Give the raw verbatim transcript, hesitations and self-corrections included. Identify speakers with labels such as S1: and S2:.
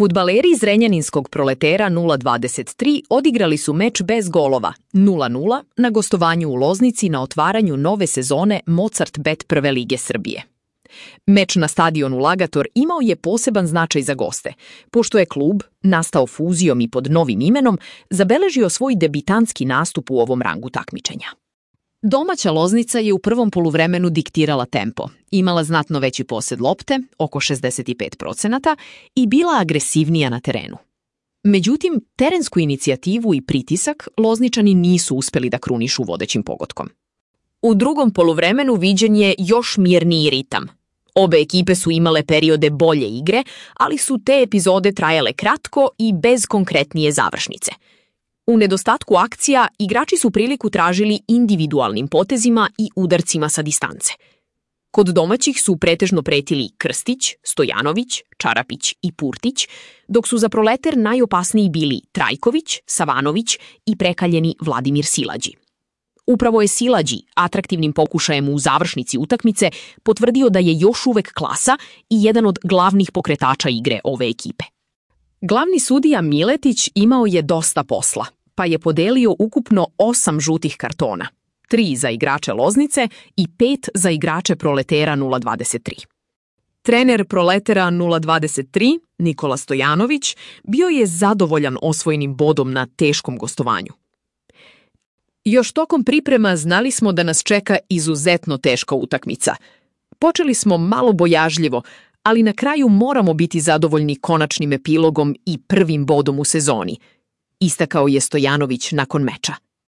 S1: Fudbaleri iz Renjaninskog Proletera nula dvadeset tri odigrali su meč bez golova nula nula na gostovanju u Loznici na otvaranju nove sezone Mozart Bet Prve lige Srbije. Meč na stadionu Lagator imao je poseban značaj za goste, pošto je klub, nastao fuzijom i pod novim imenom, zabeležio svoj debitanski nastup u ovom rangu takmičenja. Domaća Loznica je u prvom poluvremenu diktirala tempo, imala znatno veći posed lopte, oko šezdeset pet procenata, i bila agresivnija na terenu. Međutim, terensku inicijativu i pritisak Lozničani nisu uspeli da krunišu vodećim pogodkom. U drugom poluvremenu viđen je još mirniji ritam. Obe ekipe su imale periode bolje igre, ali su te epizode trajale kratko i bez konkretnije završnice. U nedostatku akcija, igrači su priliku tražili individualnim potezima i udarcima sa distance. Kod domaćih su pretežno pretili Krstić, Stojanović, Čarapić i Purtić, dok su za Proleter najopasniji bili Trajković, Savanović i prekaljeni Vladimir Silađi. Upravo je Silađi, atraktivnim pokušajem u završnici utakmice, potvrdio da je još uvek klasa i jedan od glavnih pokretača igre ove ekipe. Glavni sudija Miletić imao je dosta posla, pa je podelio ukupno osam žutih kartona, tri za igrače Loznice i pet za igrače Proletera nula dvadeset tri. Trener Proletera nula dvadeset tri, Nikola Stojanović, bio je zadovoljan osvojenim bodom na teškom gostovanju. Još tokom priprema znali smo da nas čeka izuzetno teška utakmica. Počeli smo malo bojažljivo, ali na kraju moramo biti zadovoljni konačnim epilogom i prvim bodom u sezoni, istakao je Stojanović nakon meča.